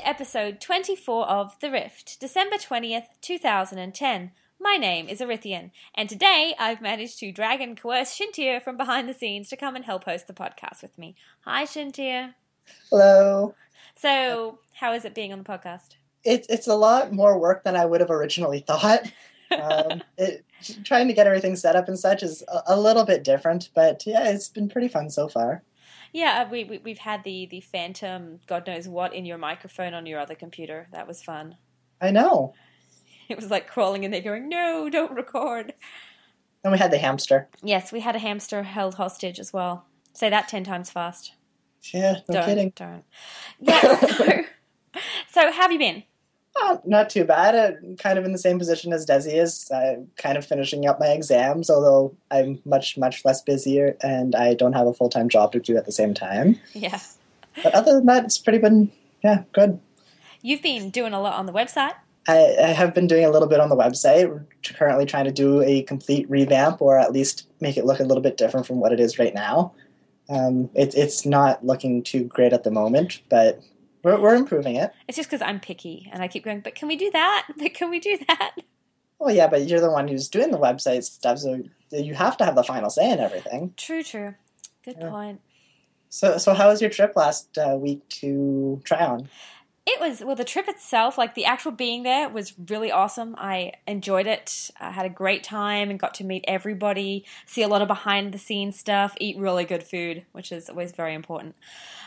to episode 24 of The Rift, December 20th, 2010. My name is Arithian, and today I've managed to drag and coerce Shintir from behind the scenes to come and help host the podcast with me. Hi, Shintir. Hello. So, how is it being on the podcast? It's a lot more work than I would have originally thought. Trying to get everything set up and such is a little bit different, but yeah, it's been pretty fun so far. Yeah, we've had the phantom, God knows what, in your microphone on your other computer. That was fun. I know. It was like crawling in there going, no, don't record. And we had the hamster. Yes, we had a hamster held hostage as well. Say that 10 times fast. Yeah, no kidding. Don't. Yeah, so how have you been? Not too bad. Kind of in the same position as Desi is. Kind of finishing up my exams, although I'm much, much less busier and I don't have a full-time job to do at the same time. Yeah. But other than that, it's pretty been, good. You've been doing a lot on the website. I have been doing a little bit on the website. We're currently trying to do a complete revamp or at least make it look a little bit different from what it is right now. It's not looking too great at the moment, but we're improving it. It's just because I'm picky and I keep going, but can we do that? But can we do that? Well, yeah, but you're the one who's doing the website stuff, so you have to have the final say in everything. True. Good point. So how was your trip last week to Tryon? It was, the trip itself, like the actual being there was really awesome. I enjoyed it. I had a great time and got to meet everybody, see a lot of behind the scenes stuff, eat really good food, which is always very important.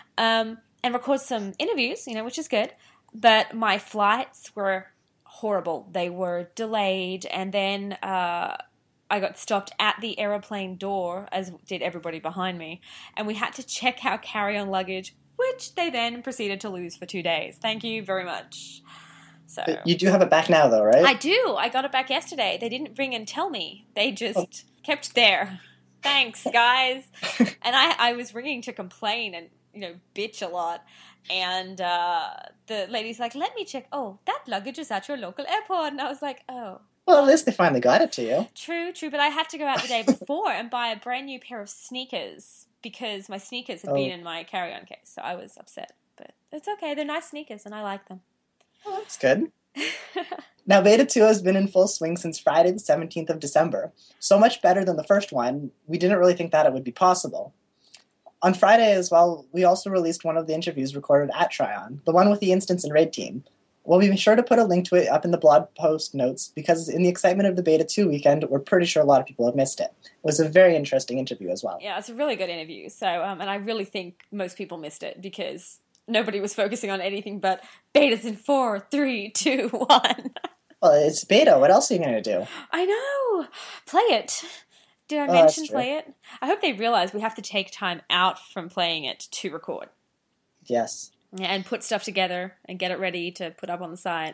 And record some interviews, which is good. But my flights were horrible. They were delayed, and then I got stopped at the aeroplane door, as did everybody behind me, and we had to check our carry-on luggage, which they then proceeded to lose for 2 days. Thank you very much. So you do have it back now, though, right? I do. I got it back yesterday. They didn't ring and tell me. They just kept there. Thanks, guys. And I was ringing to complain and bitch a lot. And the lady's like, let me check. Oh, that luggage is at your local airport. And I was like, oh. Well, at least they finally got it to you. True. But I had to go out the day before and buy a brand new pair of sneakers because my sneakers had been in my carry-on case. So I was upset. But it's okay. They're nice sneakers and I like them. Oh, that's good. Now, Beta 2 has been in full swing since Friday the 17th of December. So much better than the first one, we didn't really think that it would be possible. On Friday as well, we also released one of the interviews recorded at Tryon, the one with the Instance and Raid team. We'll be sure to put a link to it up in the blog post notes because in the excitement of the Beta 2 weekend, we're pretty sure a lot of people have missed it. It was a very interesting interview as well. Yeah, it's a really good interview. So, and I really think most people missed it because nobody was focusing on anything but betas in 4, 3, 2, 1. Well, it's beta. What else are you going to do? I know. Play it. Did I mention play it? I hope they realize we have to take time out from playing it to record. Yes. And put stuff together and get it ready to put up on the site.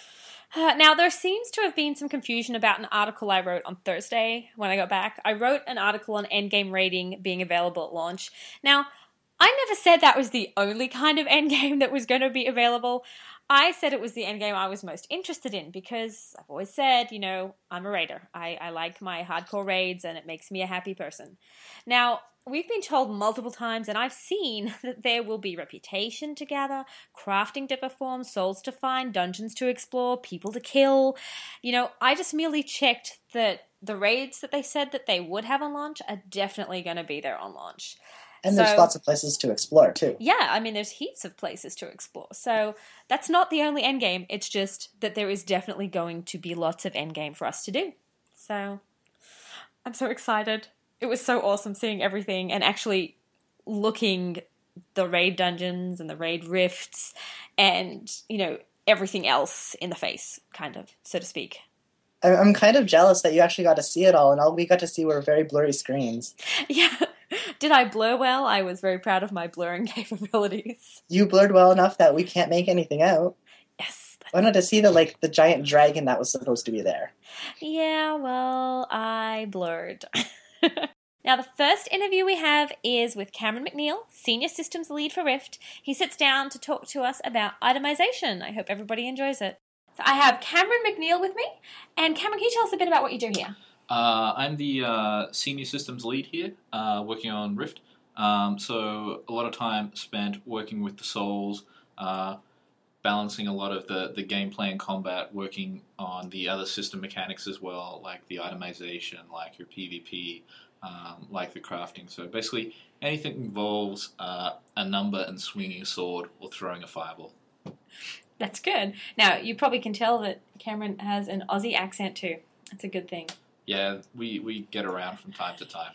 Now, there seems to have been some confusion about an article I wrote on Thursday when I got back. I wrote an article on endgame raiding being available at launch. Now, I never said that was the only kind of endgame that was going to be available. I said it was the endgame I was most interested in because I've always said, I'm a raider. I like my hardcore raids and it makes me a happy person. Now, we've been told multiple times and I've seen that there will be reputation to gather, crafting to perform, souls to find, dungeons to explore, people to kill. I just merely checked that the raids that they said that they would have on launch are definitely going to be there on launch. And there's lots of places to explore, too. Yeah, there's heaps of places to explore. So that's not the only endgame. It's just that there is definitely going to be lots of endgame for us to do. So I'm so excited. It was so awesome seeing everything and actually looking the raid dungeons and the raid rifts and, everything else in the face, kind of, so to speak. I'm kind of jealous that you actually got to see it all, and all we got to see were very blurry screens. Yeah. Did I blur well? I was very proud of my blurring capabilities. You blurred well enough that we can't make anything out. Yes. I wanted to see the giant dragon that was supposed to be there. Yeah, well, I blurred. Now, the first interview we have is with Cameron McNeil, Senior Systems Lead for Rift. He sits down to talk to us about itemization. I hope everybody enjoys it. So I have Cameron McNeil with me. And Cameron, can you tell us a bit about what you do here? I'm the Senior Systems Lead here, working on Rift. So a lot of time spent working with the Souls, balancing a lot of the gameplay and combat, working on the other system mechanics as well, like the itemization, like your PvP, like the crafting. So basically, anything that involves a number and swinging a sword or throwing a fireball. That's good. Now, you probably can tell that Cameron has an Aussie accent too. That's a good thing. Yeah, we get around from time to time.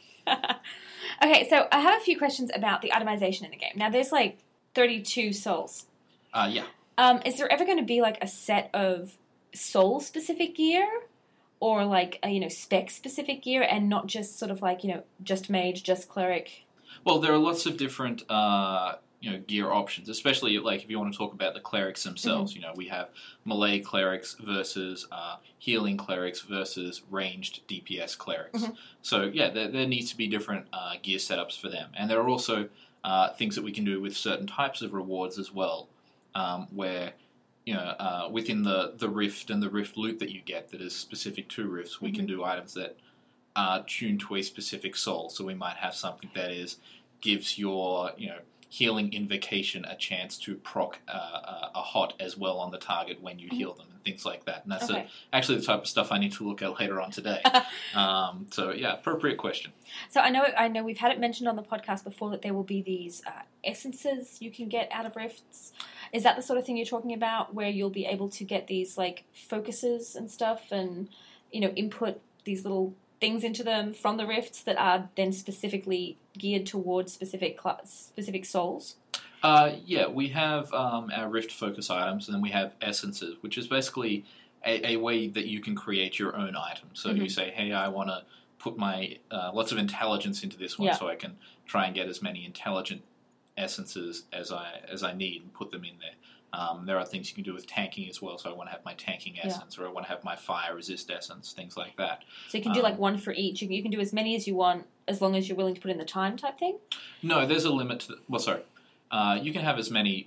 Okay, so I have a few questions about the itemization in the game. Now, there's like 32 souls. Yeah. Is there ever going to be like a set of soul-specific gear? Or like, spec-specific gear and not just sort of like, just mage, just cleric? Well, there are lots of different gear options, especially like if you want to talk about the clerics themselves. Mm-hmm. We have melee clerics versus healing clerics versus ranged DPS clerics. Mm-hmm. So yeah, there needs to be different gear setups for them, and there are also things that we can do with certain types of rewards as well, where within the rift and the rift loot that you get that is specific to rifts, we can do items that are tuned to a specific soul. So we might have something that gives your healing invocation a chance to proc a hot as well on the target when you heal them and things like that. And that's actually the type of stuff I need to look at later on today. So yeah, appropriate question. So I know we've had it mentioned on the podcast before that there will be these essences you can get out of rifts. Is that the sort of thing you're talking about, where you'll be able to get these like focuses and stuff, and input these little things into them from the rifts that are then specifically geared towards specific souls? Yeah, we have our rift focus items, and then we have essences, which is basically a way that you can create your own item. So you say, hey, I want to put my lots of intelligence into this one, so I can try and get as many intelligent essences as I need and put them in there. There are things you can do with tanking as well, so I want to have my tanking essence, or I want to have my fire resist essence, things like that. So you can do like one for each. You can do as many as you want, as long as you're willing to put in the time type thing? No, there's a limit to you can have as many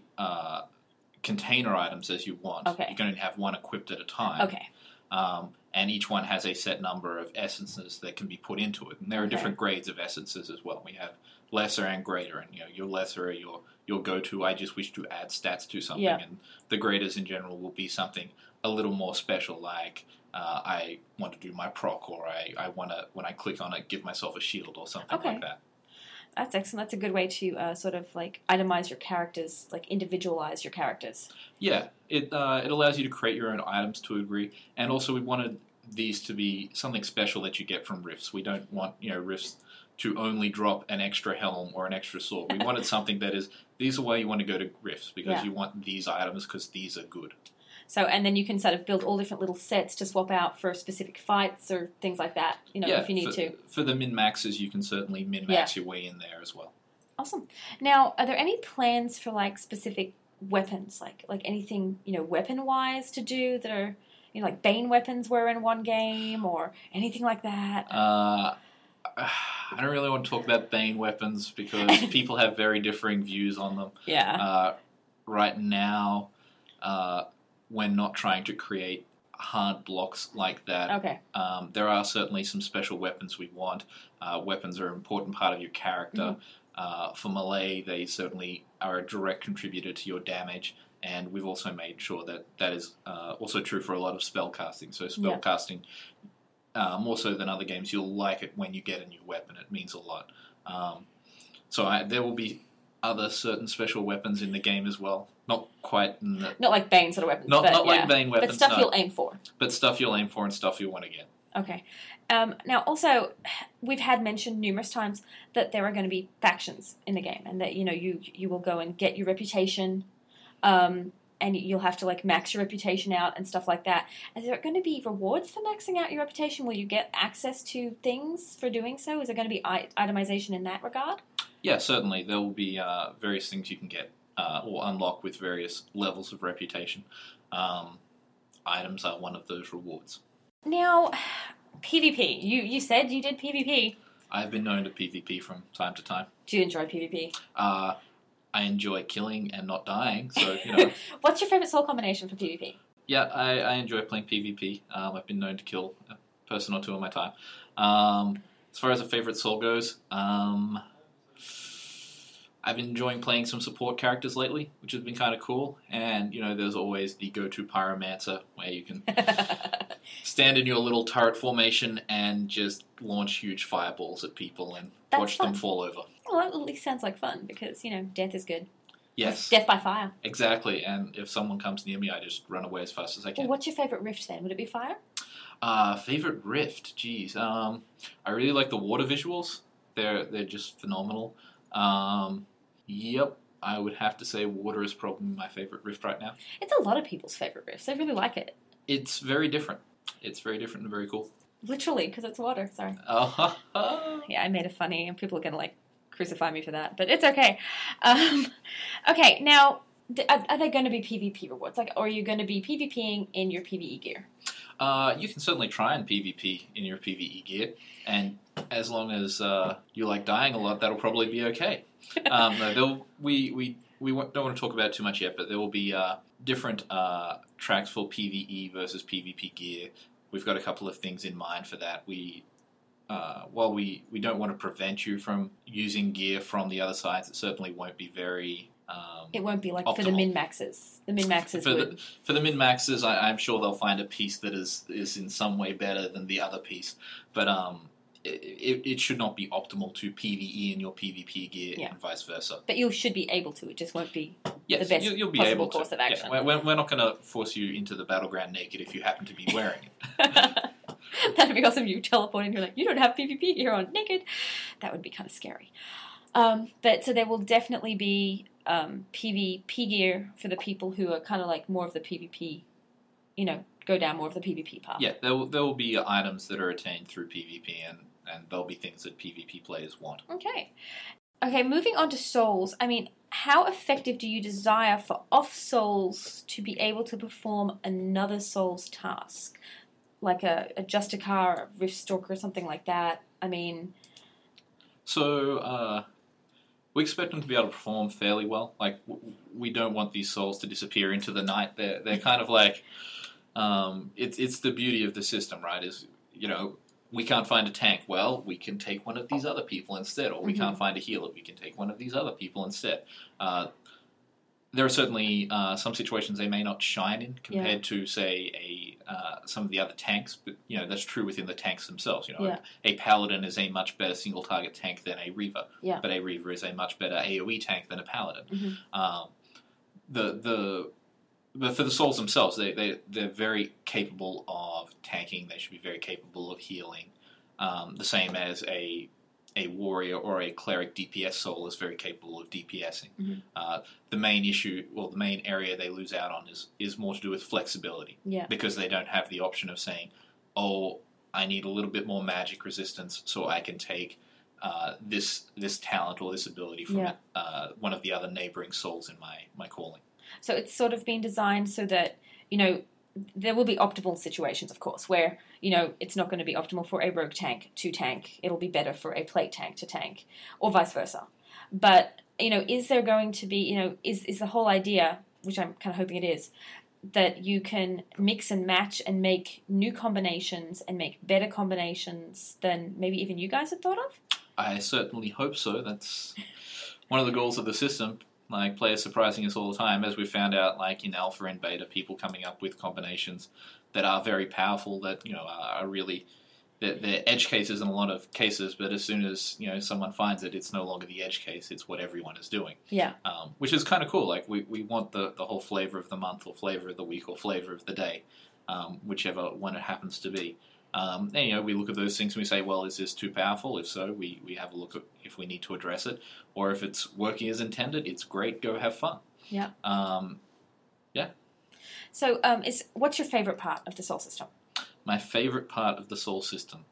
container items as you want. Okay. You can only have one equipped at a time. Okay. And each one has a set number of essences that can be put into it. And there are different grades of essences as well. We have lesser and greater, and your lesser are your go-to, I just wish to add stats to something, and the graders in general will be something a little more special, like I want to do my proc, or I want to, when I click on it, give myself a shield or something like that. That's excellent. That's a good way to sort of like itemize your characters, like individualize your characters. Yeah, it allows you to create your own items to a degree, and also we wanted these to be something special that you get from rifts. We don't want rifts to only drop an extra helm or an extra sword. We wanted something that is, these are why you want to go to rifts, because you want these items because these are good. So, and then you can sort of build all different little sets to swap out for specific fights or things like that, if you need to. For the min-maxes, you can certainly min-max your way in there as well. Awesome. Now, are there any plans for, like, specific weapons? Like anything, weapon-wise to do that are, like Bane weapons were in one game or anything like that? I don't really want to talk about Bane weapons because people have very differing views on them. Yeah. Right now, we're not trying to create hard blocks like that. Okay. There are certainly some special weapons we want. Weapons are an important part of your character. For melee, they certainly are a direct contributor to your damage, and we've also made sure that is also true for a lot of spellcasting. So spellcasting, more so than other games, you'll like it when you get a new weapon. It means a lot. There will be other certain special weapons in the game as well. Not quite... Not like Bane sort of weapons. Not like Bane weapons, but stuff you'll aim for. But stuff you'll aim for and stuff you'll want to get. Okay. Now, also, we've had mentioned numerous times that there are going to be factions in the game, and that, you will go and get your reputation, and you'll have to, like, max your reputation out and stuff like that. Is there going to be rewards for maxing out your reputation? Will you get access to things for doing so? Is there going to be itemization in that regard? Yeah, certainly. There will be various things you can get or unlock with various levels of reputation. Items are one of those rewards. Now, PvP. You said you did PvP. I've been known to PvP from time to time. Do you enjoy PvP? I enjoy killing and not dying, so, What's your favourite soul combination for PvP? Yeah, I enjoy playing PvP. I've been known to kill a person or two in my time. As far as a favourite soul goes, I I've been enjoying playing some support characters lately, which has been kind of cool. And, there's always the go-to Pyromancer, where you can stand in your little turret formation and just launch huge fireballs at people and watch them fall over. Well, that at least sounds like fun, because, death is good. Yes. Death by fire. Exactly, and if someone comes near me, I just run away as fast as I can. Well, what's your favourite rift then? Would it be fire? Favorite rift? Jeez. I really like the water visuals. They're just phenomenal. Yep, I would have to say water is probably my favorite rift right now. It's a lot of people's favorite rifts. They really like it. It's very different. It's very different and very cool. Literally, because it's water. Sorry. Oh. Yeah, I made it funny, and people are going to, crucify me for that. But it's okay. Okay, now, are they going to be PvP rewards? Or are you going to be PvPing in your PvE gear? You can certainly try and PvP in your PvE gear, and as long as you like dying a lot, that'll probably be okay. We don't want to talk about it too much yet, but there will be different tracks for PvE versus PvP gear. We've got a couple of things in mind for that. While we don't want to prevent you from using gear from the other sides, it certainly won't be very it won't be optimal. For the min-maxes. The min-maxes for the min-maxes, I'm sure they'll find a piece that is in some way better than the other piece. But it should not be optimal to PvE in your PvP gear and vice versa. But you should be able to. It just won't be the best you'll be possible able course of action. Yeah, we're not going to force you into the battleground naked if you happen to be wearing it. That'd be awesome. You teleporting, you're like, you don't have PvP gear on, naked. That would be kind of scary. But so there will definitely be PvP gear for the people who are kind of more of the PvP, go down more of the PvP path. Yeah, there will be items that are attained through PvP, and there'll be things that PvP players want. Okay, moving on to souls. I mean, how effective do you desire for off-souls to be able to perform another soul's task? Like a Justicar, a Riftstalker, or something like that. I mean... So, we expect them to be able to perform fairly well. We don't want these souls to disappear into the night. They're kind of it's the beauty of the system, right? We can't find a tank. Well, we can take one of these other people instead. Or we can't find a healer. We can take one of these other people instead. There are certainly some situations they may not shine in compared to, say, some of the other tanks. But, that's true within the tanks themselves. A Paladin is a much better single-target tank than a Reaver. Yeah. But a Reaver is a much better AoE tank than a Paladin. But for the souls themselves, they're very capable of tanking. They should be very capable of healing. The same as a warrior or a cleric DPS soul is very capable of DPSing. The main issue, the main area they lose out on is more to do with flexibility. Yeah. Because they don't have the option of saying, oh, I need a little bit more magic resistance so I can take this talent or this ability from one of the other neighboring souls in my calling. So it's sort of been designed so that, there will be optimal situations, of course, where, it's not going to be optimal for a rogue tank to tank. It'll be better for a plate tank to tank, or vice versa. But, is there going to be, is the whole idea, which I'm kind of hoping it is, that you can mix and match and make new combinations and make better combinations than maybe even you guys had thought of? I certainly hope so. That's one of the goals of the system. Players surprising us all the time, as we found out, in alpha and beta, people coming up with combinations that are very powerful, that, are really, they're edge cases in a lot of cases, but as soon as, someone finds it, it's no longer the edge case, it's what everyone is doing. Yeah. Which is kind of cool. We want the whole flavor of the month, or flavor of the week, or flavor of the day, whichever one it happens to be. And, we look at those things and we say, well, is this too powerful? If so, we have a look at if we need to address it. Or if it's working as intended, it's great, go have fun. Yeah. Yeah. So, what's your favorite part of the Soul system? My favorite part of the Soul system?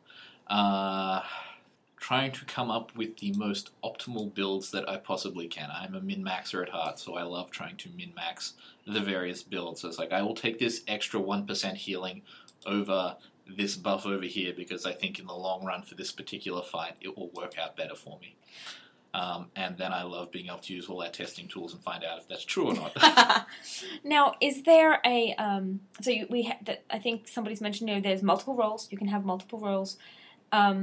Trying to come up with the most optimal builds that I possibly can. I'm a min-maxer at heart, so I love trying to min-max the various builds. So it's I will take this extra 1% healing over this buff over here because I think in the long run for this particular fight it will work out better for me. And then I love being able to use all our testing tools and find out if that's true or not. Now, is there a I think somebody's mentioned there's multiple roles. You can have multiple roles.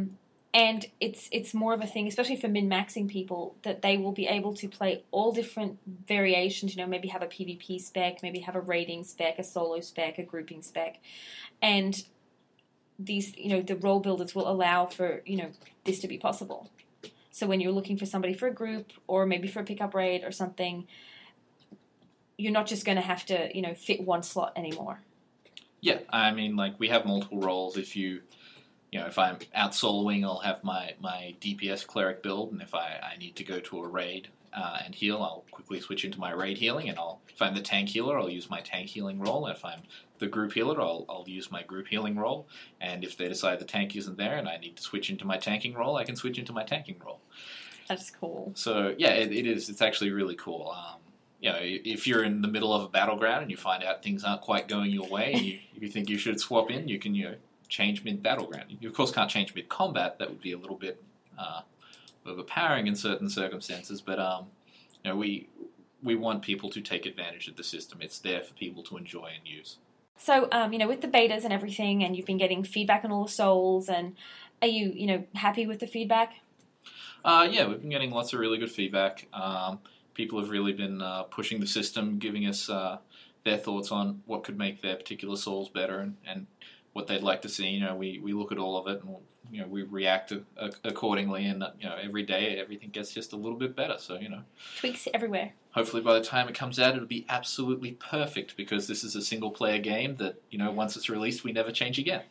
And it's more of a thing, especially for min-maxing people, that they will be able to play all different variations, maybe have a PvP spec, maybe have a raiding spec, a solo spec, a grouping spec. And these, the role builders will allow for, this to be possible. So when you're looking for somebody for a group or maybe for a pickup raid or something, you're not just going to have to, fit one slot anymore. Yeah, I mean, we have multiple roles. If I'm out soloing, I'll have my DPS cleric build, and if I need to go to a raid and heal, I'll quickly switch into my raid healing, and if I'm the tank healer, I'll use my tank healing role, and if I'm the group healer, I'll use my group healing role, and if they decide the tank isn't there and I need to switch into my tanking role, I can switch into my tanking role. That's cool. So, yeah, it is. It's actually really cool. If you're in the middle of a battleground and you find out things aren't quite going your way and you think you should swap in, you can, change mid-battleground. You, of course, can't change mid-combat. That would be a little bit overpowering in certain circumstances, but we want people to take advantage of the system. It's there for people to enjoy and use. So, with the betas and everything, and you've been getting feedback on all the souls, and are you, happy with the feedback? Yeah, we've been getting lots of really good feedback. People have really been pushing the system, giving us their thoughts on what could make their particular souls better and what they'd like to see. We look at all of it and we react accordingly. And every day everything gets just a little bit better. So tweaks everywhere. Hopefully by the time it comes out, it'll be absolutely perfect because this is a single player game that once it's released, we never change again.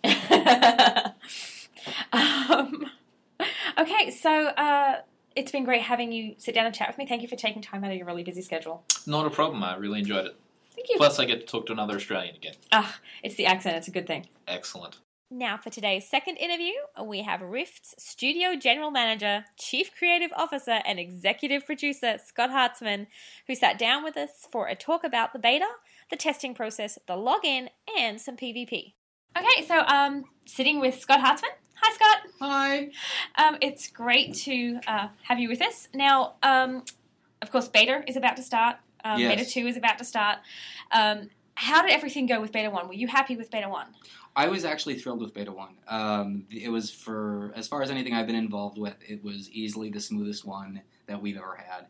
Okay, so it's been great having you sit down and chat with me. Thank you for taking time out of your really busy schedule. Not a problem. I really enjoyed it. Thank you. Plus, I get to talk to another Australian again. It's the accent. It's a good thing. Excellent. Now for today's second interview, we have Rift's Studio General Manager, Chief Creative Officer, and Executive Producer, Scott Hartzman, who sat down with us for a talk about the beta, the testing process, the login, and some PvP. Okay, so sitting with Scott Hartzman. Hi, Scott. Hi. It's great to have you with us. Now, of course, beta is about to start. Yes. Beta 2 is about to start. How did everything go with Beta 1? Were you happy with Beta 1? I was actually thrilled with Beta 1. It was, as far as anything I've been involved with, it was easily the smoothest one that we've ever had,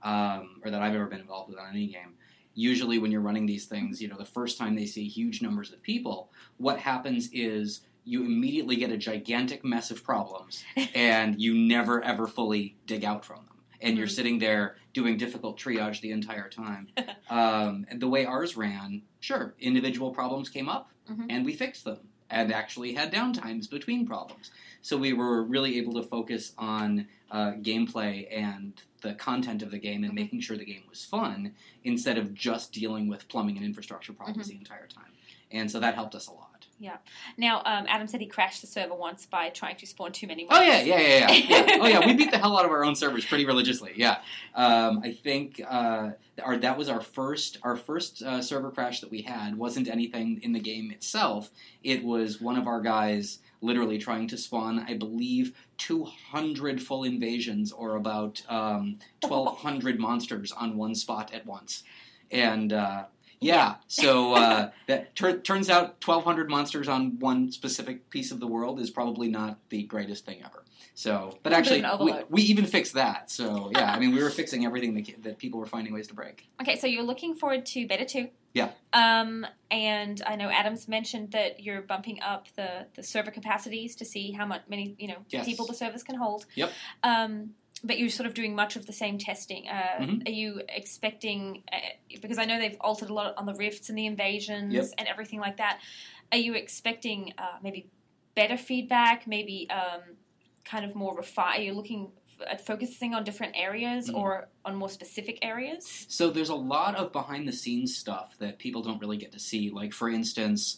or that I've ever been involved with on any game. Usually when you're running these things, the first time they see huge numbers of people, what happens is you immediately get a gigantic mess of problems, and you never ever fully dig out from them. And you're sitting there doing difficult triage the entire time. And the way ours ran, sure, individual problems came up, and we fixed them, and actually had downtimes between problems. So we were really able to focus on gameplay and the content of the game and making sure the game was fun, instead of just dealing with plumbing and infrastructure problems the entire time. And so that helped us a lot. Yeah. Now, Adam said he crashed the server once by trying to spawn too many mobs. Oh, yeah. Oh, yeah, we beat the hell out of our own servers pretty religiously, yeah. I think that was our first server crash that we had. Wasn't anything in the game itself. It was one of our guys literally trying to spawn, I believe, 200 full invasions, or about 1,200 monsters on one spot at once. And... yeah, so that turns out 1,200 monsters on one specific piece of the world is probably not the greatest thing ever. So, but actually, we even fixed that. So, yeah, I mean, we were fixing everything that people were finding ways to break. Okay, so you're looking forward to Beta 2. Yeah. And I know Adam's mentioned that you're bumping up the server capacities to see how many yes. people the servers can hold. Yep. But you're sort of doing much of the same testing. Are you expecting, because I know they've altered a lot on the rifts and the invasions and everything like that, are you expecting maybe better feedback, maybe kind of more refined? Are you looking at focusing on different areas or on more specific areas? So there's a lot of behind-the-scenes stuff that people don't really get to see. Like, for instance...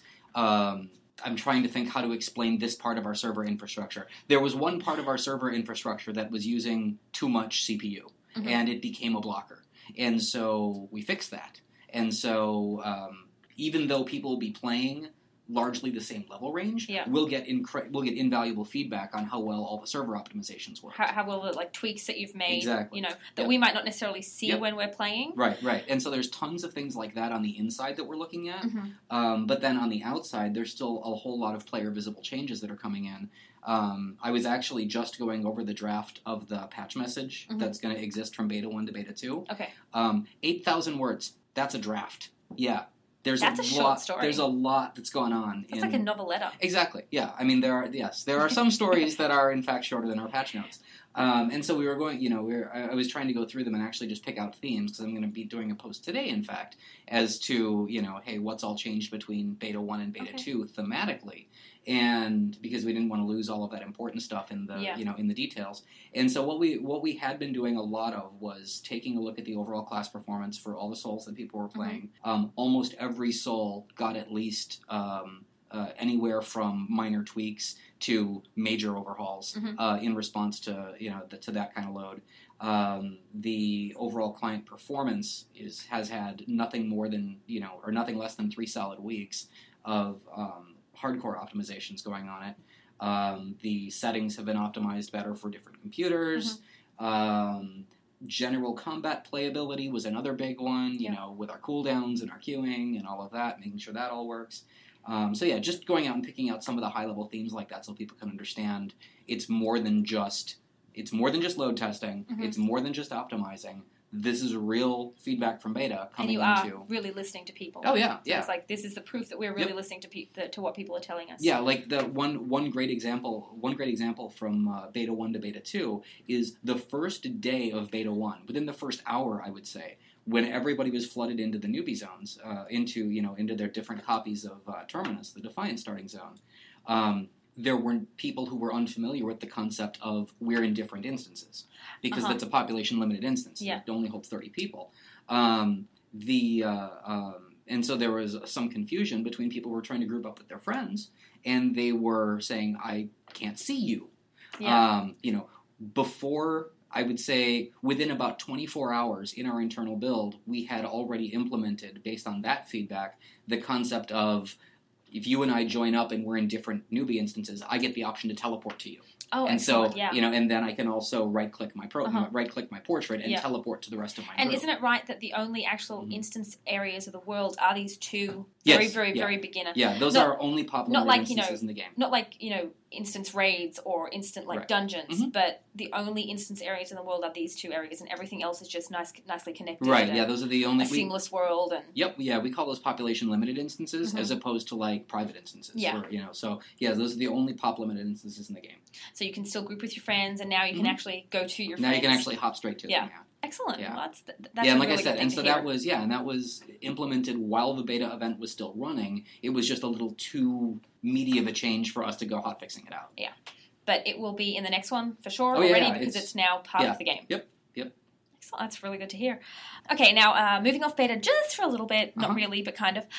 I'm trying to think how to explain this part of our server infrastructure. There was one part of our server infrastructure that was using too much CPU, and it became a blocker. And so we fixed that. And so even though people will be playing largely the same level range, we'll get invaluable feedback on how well all the server optimizations work. How well the tweaks that you've made, exactly. That we might not necessarily see when we're playing. Right. And so there's tons of things like that on the inside that we're looking at. But then on the outside, there's still a whole lot of player visible changes that are coming in. I was actually just going over the draft of the patch message Mhm. that's going to exist from Beta 1 to Beta 2. Okay. 8,000 words. That's a draft. Yeah. That's a short story. There's a lot that's going on. It's like a noveletta. Exactly. Yeah. I mean, there are some stories that are in fact shorter than our patch notes. And so we were going, I was trying to go through them and actually just pick out themes, because I'm going to be doing a post today, in fact, as to, hey, what's all changed between Beta 1 and Beta 2 thematically. And because we didn't want to lose all of that important stuff in the, in the details. And so what we had been doing a lot of was taking a look at the overall class performance for all the souls that people were playing. Almost every soul got at least anywhere from minor tweaks to major overhauls in response to to that kind of load. The overall client performance has had nothing more than or nothing less than 3 solid weeks of hardcore optimizations going on it. The settings have been optimized better for different computers. General combat playability was another big one, with our cooldowns and our queuing and all of that, making sure that all works. Just going out and picking out some of the high-level themes like that so people can understand it's more than just load testing. It's more than just optimizing. This is real feedback from beta coming into... And you are really listening to people. Oh, yeah, So it's like, this is the proof that we're really listening to what people are telling us. Yeah, like the one great example from Beta 1 to Beta 2 is the first day of Beta 1, within the first hour, I would say, when everybody was flooded into the newbie zones, into their different copies of Terminus, the Defiant starting zone. There were people who were unfamiliar with the concept of we're in different instances, because that's a population-limited instance. Yeah. It only holds 30 people. And so there was some confusion between people who were trying to group up with their friends, and they were saying, I can't see you. Yeah. Before, I would say, within about 24 hours in our internal build, we had already implemented, based on that feedback, the concept of, if you and I join up and we're in different newbie instances, I get the option to teleport to you. Oh, and excellent, so and then I can also right-click my portrait and teleport to the rest of my And group. isn't it right that the only actual instance areas of the world are these two very beginner? Yeah, those are only popular instances in the game. Not like instance raids or instant dungeons, but the only instance areas in the world are these two areas, and everything else is just nicely connected. Right. Yeah, those are the only seamless world. And yep. Yeah, we call those population limited instances as opposed to like private instances. Yeah. So those are the only pop limited instances in the game. So you can still group with your friends, and now you can actually go to your friends. Now you can actually hop straight to them. Yeah. Excellent. Yeah. Well, that's and a like really I said, good thing and so to hear. that was implemented while the beta event was still running. It was just a little too meaty of a change for us to go hot fixing it out. Yeah. But it will be in the next one for sure because it's now part of the game. Yep. Excellent. That's really good to hear. Okay, now moving off beta just for a little bit, not really, but kind of.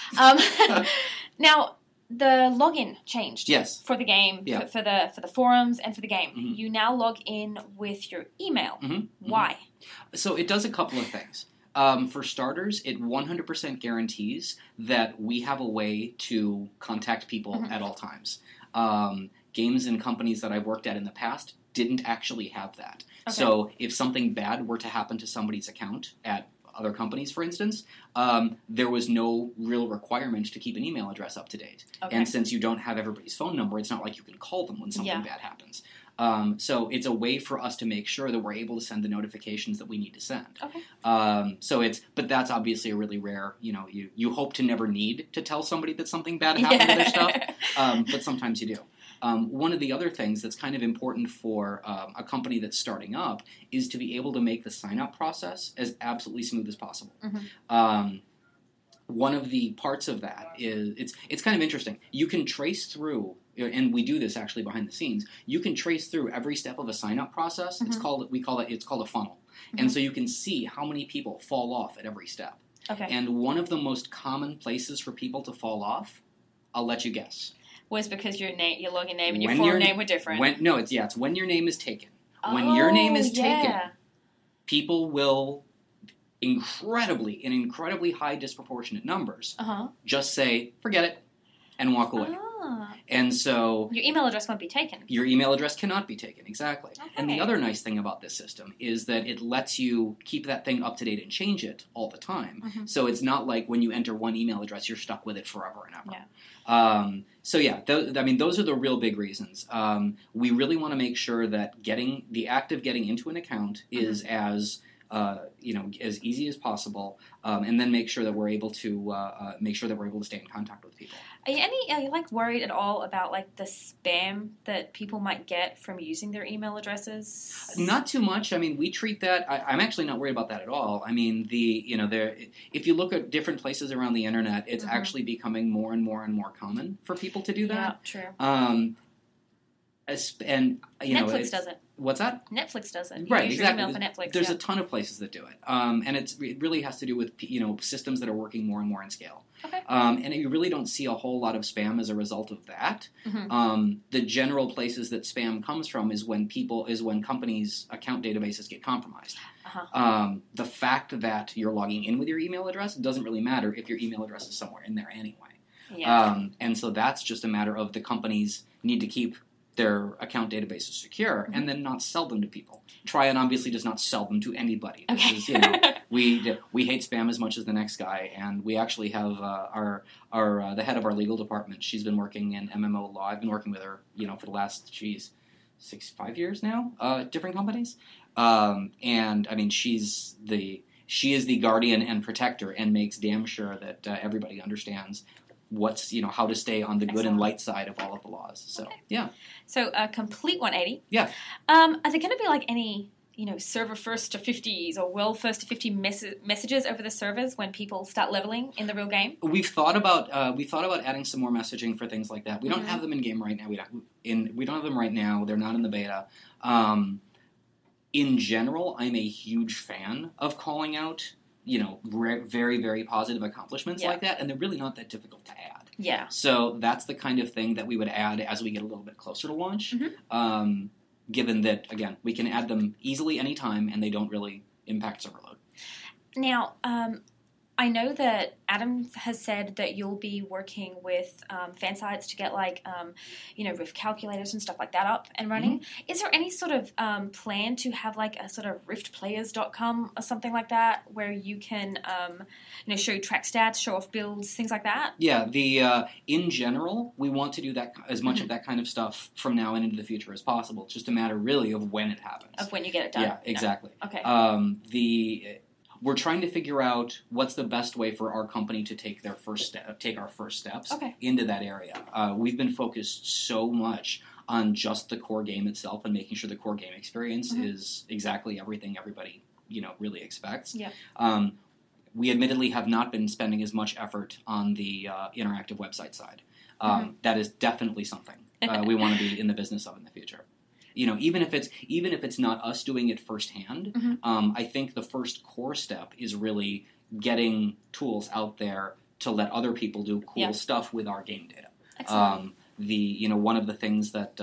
Now, the login changed. Yes. For the game, for the forums, and for the game. You now log in with your email. Why? So it does a couple of things. For starters, it 100% guarantees that we have a way to contact people at all times. Games and companies that I've worked at in the past didn't actually have that. Okay. So if something bad were to happen to somebody's account at other companies, for instance, there was no real requirement to keep an email address up to date. Okay. And since you don't have everybody's phone number, it's not like you can call them when something bad happens. So it's a way for us to make sure that we're able to send the notifications that we need to send. Okay. But that's obviously a really rare, you hope to never need to tell somebody that something bad happened to their stuff, but sometimes you do. One of the other things that's kind of important for a company that's starting up is to be able to make the sign-up process as absolutely smooth as possible. One of the parts of that is it's kind of interesting. You can trace through, and we do this actually behind the scenes. You can trace through every step of a sign-up process. It's called a funnel, and so you can see how many people fall off at every step. Okay. And one of the most common places for people to fall off, I'll let you guess. Was because your login name and your forum name were different. It's when your name is taken. When your name is taken, people will in incredibly high disproportionate numbers just say, forget it, and walk away. And so your email address won't be taken. your email address cannot be taken, exactly. Okay. And the other nice thing about this system is that it lets you keep that thing up to date and change it all the time. Mhm. So it's not like when you enter one email address, you're stuck with it forever and ever. Yeah. So yeah, those are the real big reasons. We really want to make sure that the act of getting into an account is as easy as possible, and then make sure that we're able to stay in contact with people. Are you like worried at all about like the spam that people might get from using their email addresses? Not too much. I mean, we treat that. I'm actually not worried about that at all. I mean, if you look at different places around the internet, it's actually becoming more and more and more common for people to do that. Yeah, true. Netflix does it. What's that? Netflix does it. You Right, use exactly. Your email for Netflix. There's a ton of places that do it, and it really has to do with systems that are working more and more in scale. Okay. And you really don't see a whole lot of spam as a result of that. Mhm. The general places that spam comes from is when companies' account databases get compromised. Uh-huh. The fact that you're logging in with your email address doesn't really matter if your email address is somewhere in there anyway. Yeah. And so that's just a matter of the companies need to keep their account databases secure and then not sell them to people. Tryon obviously does not sell them to anybody. This Okay. is, we hate spam as much as the next guy, and we actually have the head of our legal department. She's been working in MMO law. I've been working with her, for the last 5 years now, different companies. And I mean, she is the guardian and protector, and makes damn sure that everybody understands how to stay on the good and light side of all of the laws. So yeah. So a complete 180. Yeah. Are there going to be like any server first to 50s or world first to 50 messages over the servers when people start leveling in the real game? We've thought about adding some more messaging for things like that. We don't have them in game right now. We don't have them right now. They're not in the beta. In general, I'm a huge fan of calling out very, very positive accomplishments like that, and they're really not that difficult to add. Yeah. So that's the kind of thing that we would add as we get a little bit closer to launch, given that, again, we can add them easily anytime, and they don't really impact server load. Now, I know that Adam has said that you'll be working with fan sites to get Rift calculators and stuff like that up and running. Mm-hmm. Is there any sort of plan to have like a sort of riftplayers.com or something like that where you can show track stats, show off builds, things like that? Yeah, in general, we want to do that as much of that kind of stuff from now and into the future as possible. It's just a matter really of when it happens. Of when you get it done. Yeah, exactly. Okay. We're trying to figure out what's the best way for our company to take our first steps into that area. We've been focused so much on just the core game itself and making sure the core game experience is exactly everything everybody really expects. Yeah. We admittedly have not been spending as much effort on the interactive website side. That is definitely something we want to be in the business of in the future. Even if it's not us doing it firsthand, I think the first core step is really getting tools out there to let other people do cool stuff with our game data. Excellent. One of the things that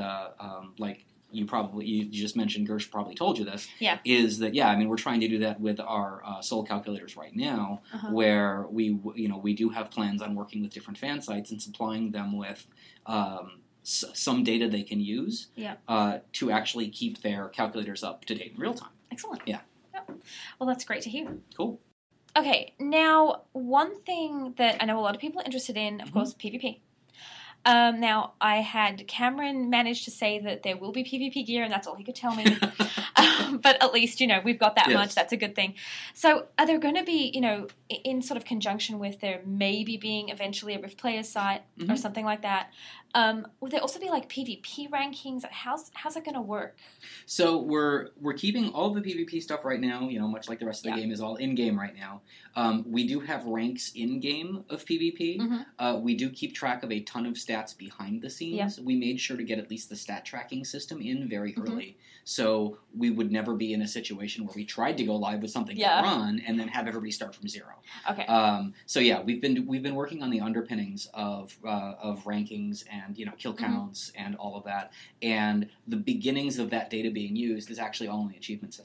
you just mentioned, Gersh probably told you this, is that we're trying to do that with our Soul calculators right now, where we do have plans on working with different fan sites and supplying them with some data they can use to actually keep their calculators up to date in real time. Excellent. Yeah. Well, that's great to hear. Cool. Okay, now one thing that I know a lot of people are interested in, of course, PvP. Now, I had Cameron manage to say that there will be PvP gear, and that's all he could tell me. But at least, we've got that much. That's a good thing. So are there going to be, in sort of conjunction with there maybe being eventually a Rift Players site or something like that, will there also be like PvP rankings? How's it going to work? So we're keeping all the PvP stuff right now, much like the rest of the game is all in-game right now. We do have ranks in-game of PvP. We do keep track of a ton of stats behind the scenes. We made sure to get at least the stat tracking system in very early, so we would never be in a situation where we tried to go live with something to run and then have everybody start from zero. Okay. We've been working on the underpinnings of rankings and kill counts and all of that, and the beginnings of that data being used is actually all in the achievement system.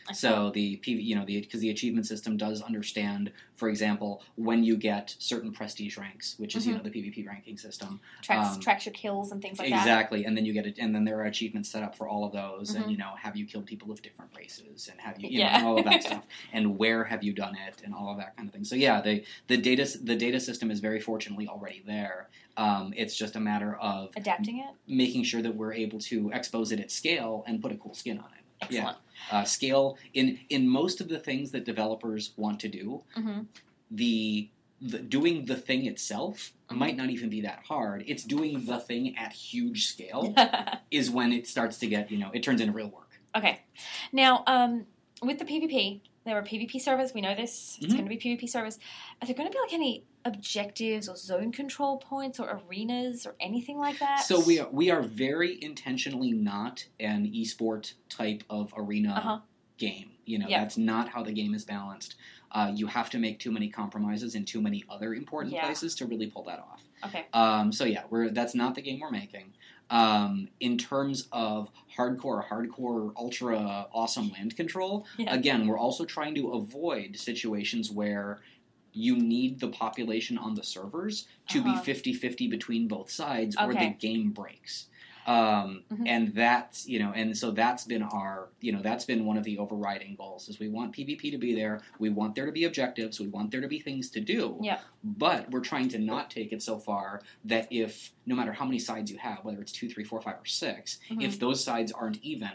So the because the achievement system does understand, for example, when you get certain prestige ranks, which is the PvP ranking system, tracks your kills and things like that. Exactly, and then you get it, and then there are achievements set up for all of those, and have you killed people of different races, and have you, know all of that stuff, and where have you done it, and all of that kind of thing. So yeah, the data system is very fortunately already there. It's just a matter of adapting it, making sure that we're able to expose it at scale and put a cool skin on it. Excellent. Yeah. Scale in most of the things that developers want to do, the doing the thing itself might not even be that hard. It's doing the thing at huge scale is when it starts to get, it turns into real work. Okay. Now, with the PvP, there are PvP servers. We know this. It's going to be PvP servers. Are there going to be any objectives or zone control points or arenas or anything like that? So we are very intentionally not an esport type of arena game. That's not how the game is balanced. You have to make too many compromises in too many other important places to really pull that off. Okay. That's not the game we're making. In terms of hardcore, ultra awesome land control, again, we're also trying to avoid situations where you need the population on the servers to be 50-50 between both sides, or the game breaks. And that's, and so that's been that's been one of the overriding goals, is we want PvP to be there, we want there to be objectives, we want there to be things to do, but we're trying to not take it so far that if, no matter how many sides you have, whether it's 2, 3, 4, 5, or 6, if those sides aren't even,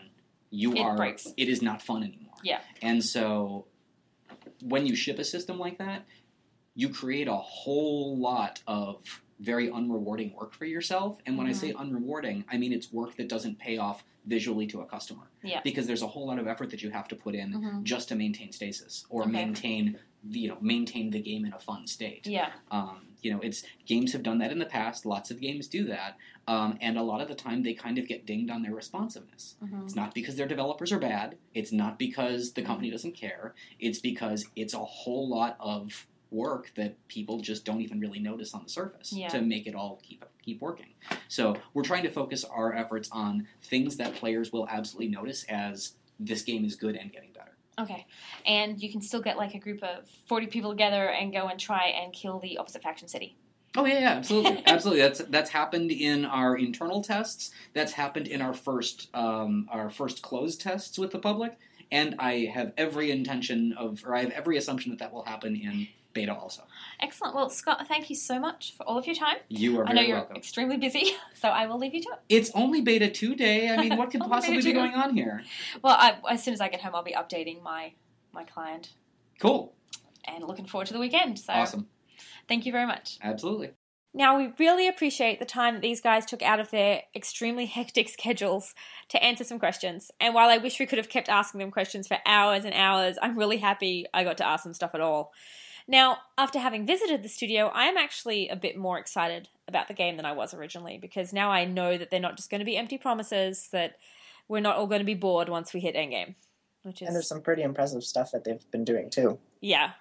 it is not fun anymore. Yeah. And so when you ship a system like that, you create a whole lot of very unrewarding work for yourself. And when I say unrewarding, I mean it's work that doesn't pay off visually to a customer. Yeah. Because there's a whole lot of effort that you have to put in just to maintain stasis or maintain the game in a fun state. Yeah. Games have done that in the past. Lots of games do that. And a lot of the time they kind of get dinged on their responsiveness. It's not because their developers are bad. It's not because the company doesn't care. It's because it's a whole lot of work that people just don't even really notice on the surface to make it all keep working. So we're trying to focus our efforts on things that players will absolutely notice as this game is good and getting better. Okay. And you can still get a group of 40 people together and go and try and kill the opposite faction city. Oh yeah, absolutely, absolutely. That's happened in our internal tests. That's happened in our first closed tests with the public, and I have every assumption that will happen in beta also. Excellent. Well, Scott, thank you so much for all of your time. You are very welcome. I know you're extremely busy, so I will leave you to it. It's only beta 2 day. I mean, what could possibly be going on here? Well, as soon as I get home, I'll be updating my client. Cool. And looking forward to the weekend. So awesome. Thank you very much. Absolutely. Now, we really appreciate the time that these guys took out of their extremely hectic schedules to answer some questions. And while I wish we could have kept asking them questions for hours and hours, I'm really happy I got to ask them stuff at all. Now, after having visited the studio, I am actually a bit more excited about the game than I was originally, because now I know that they're not just going to be empty promises, that we're not all going to be bored once we hit endgame. And there's some pretty impressive stuff that they've been doing too. Yeah.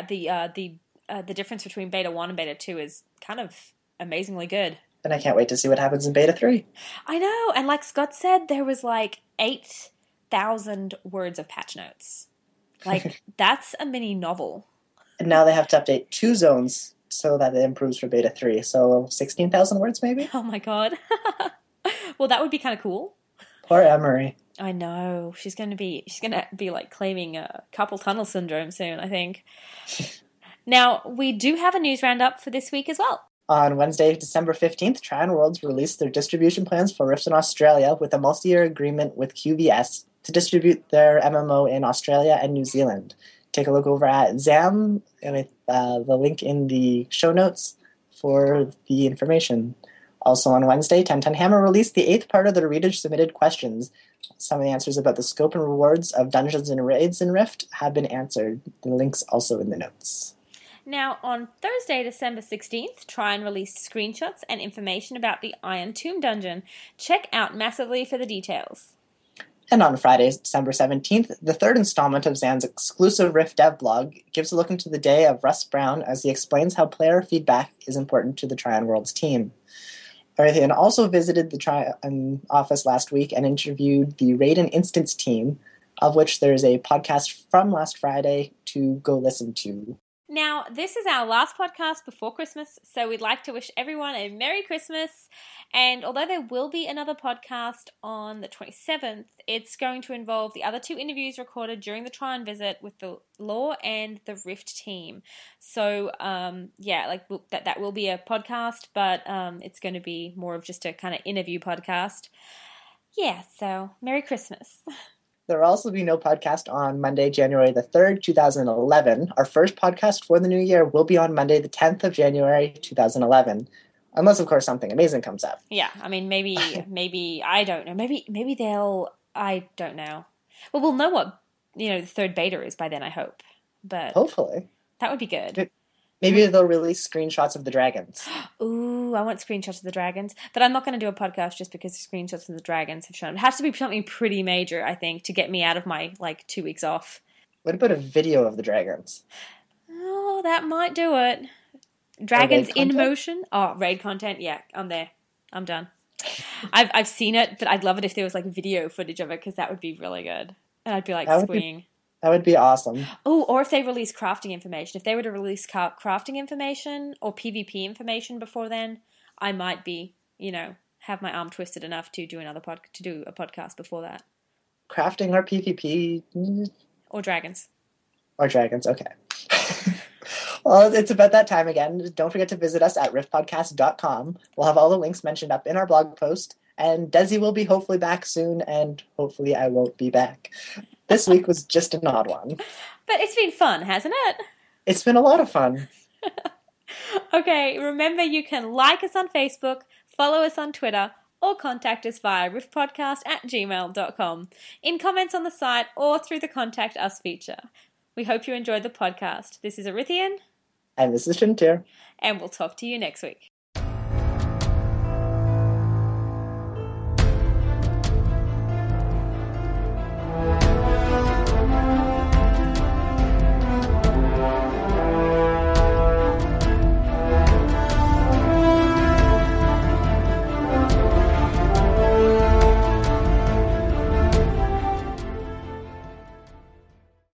The difference between Beta 1 and Beta 2 is kind of amazingly good. And I can't wait to see what happens in Beta 3. I know, and like Scott said, there was 8,000 words of patch notes. That's a mini novel. And now they have to update 2 zones so that it improves for Beta 3. So 16,000 words maybe? Oh my god. Well, that would be kind of cool. Poor Emery. I know. She's going to be claiming carpal tunnel syndrome soon, I think. Now, we do have a news roundup for this week as well. On Wednesday, December 15th, Trion Worlds released their distribution plans for Rift in Australia with a multi-year agreement with QVS to distribute their MMO in Australia and New Zealand. Take a look over at ZAM with the link in the show notes for the information. Also on Wednesday, 1010 Hammer released the 8th part of the reader-submitted questions. Some of the answers about the scope and rewards of dungeons and raids in Rift have been answered. The link's also in the notes. Now, on Thursday, December 16th, Trion released screenshots and information about the Iron Tomb dungeon. Check out Massively for the details. And on Friday, December 17th, the 3rd installment of Zan's exclusive Rift dev blog gives a look into the day of Russ Brown as he explains how player feedback is important to the Trion Worlds team. Erythian also visited the Trion office last week and interviewed the Raiden Instance team of which there is a podcast from last Friday to go listen to. Now, this is our last podcast before Christmas, so we'd like to wish everyone a Merry Christmas. And although there will be another podcast on the 27th, it's going to involve the other 2 interviews recorded during the Tron visit with the Law and the Rift team. So, that will be a podcast, but it's going to be more of just a kind of interview podcast. Yeah, so Merry Christmas. There will also be no podcast on Monday, January the 3rd, 2011. Our first podcast for the new year will be on Monday, the 10th of January, 2011. Unless, of course, something amazing comes up. Yeah, I mean, maybe, I don't know. Maybe they'll, I don't know. Well, we'll know what, the third beta is by then, I hope. But hopefully. That would be good. Maybe they'll release screenshots of the dragons. Ooh, I want screenshots of the dragons. But I'm not going to do a podcast just because the screenshots of the dragons have shown. It has to be something pretty major, I think, to get me out of my, 2 weeks off. What about a video of the dragons? Oh, that might do it. Dragons in motion? Oh, raid content? Yeah, I'm there. I'm done. I've seen it, but I'd love it if there was, video footage of it, because that would be really good. And I'd be, squeeing. That would be awesome. Oh, or if they release crafting information. If they were to release crafting information or PvP information before then, I might be, have my arm twisted enough to do to do a podcast before that. Crafting or PvP? Or dragons. Or dragons, okay. Well, it's about that time again. Don't forget to visit us at riftpodcast.com. We'll have all the links mentioned up in our blog post. And Desi will be hopefully back soon, and hopefully I won't be back. This week was just an odd one. But it's been fun, hasn't it? It's been a lot of fun. Okay, remember you can like us on Facebook, follow us on Twitter, or contact us via riftpodcast@gmail.com, in comments on the site or through the Contact Us feature. We hope you enjoyed the podcast. This is Arithian. And this is Shintir. And we'll talk to you next week.